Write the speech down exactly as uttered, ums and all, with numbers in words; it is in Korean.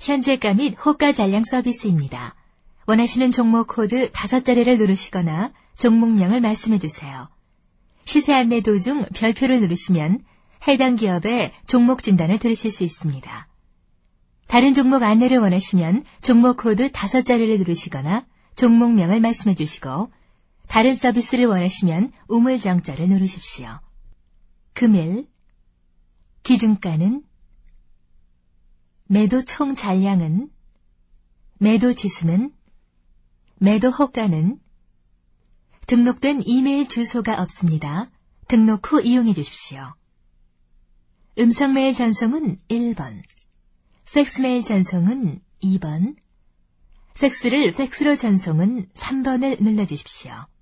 현재가 및 호가 잔량 서비스입니다. 원하시는 종목 코드 다섯 자리를 누르시거나 종목명을 말씀해 주세요. 시세 안내 도중 별표를 누르시면 해당 기업의 종목 진단을 들으실 수 있습니다. 다른 종목 안내를 원하시면 종목 코드 다섯 자리를 누르시거나 종목명을 말씀해 주시고 다른 서비스를 원하시면 우물정자를 누르십시오. 금일 기준가는 매도 총 잔량은 매도 지수는 매도 호가는 등록된 이메일 주소가 없습니다. 등록 후 이용해 주십시오. 음성메일 전송은 일 번, 팩스메일 전송은 이 번, 팩스를 팩스로 전송은 삼 번을 눌러주십시오.